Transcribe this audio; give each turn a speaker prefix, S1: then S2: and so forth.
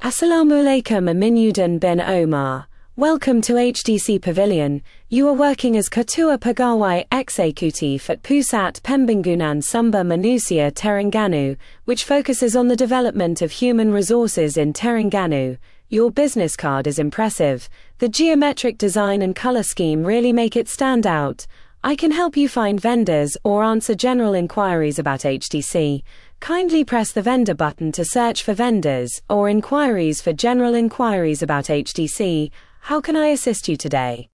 S1: Assalamu alaikum Aminuddin bin Omar. Welcome to HDC Pavilion. You are working as Ketua Pegawai Eksekutif at Pusat Pembangunan Sumber Manusia Terengganu, which focuses on the development of human resources in Terengganu. Your business card is impressive. The geometric design and color scheme really make it stand out. I can help you find vendors or answer general inquiries about HDC. Kindly press the vendor button to search for vendors or inquiries for general inquiries about HDC. How can I assist you today?